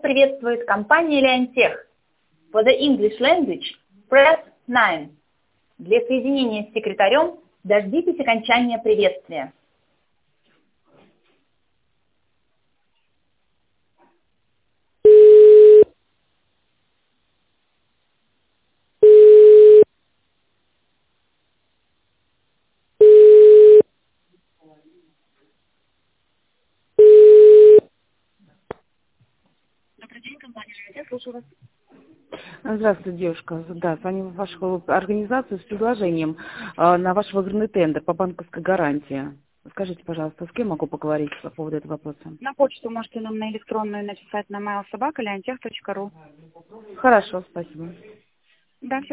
приветствует компания Leonteq. For the English language, press 9. Для соединения с секретарем дождитесь окончания приветствия. Добрый день, компания Leonteq, слушаю вас. Здравствуйте, девушка. Да, звоню в вашу организацию с предложением на ваш выигранный тендер по банковской гарантии. Скажите, пожалуйста, с кем могу поговорить по поводу этого вопроса? На почту можете нам на электронную написать на mail@leonteq.ru. Хорошо, спасибо. Да, все.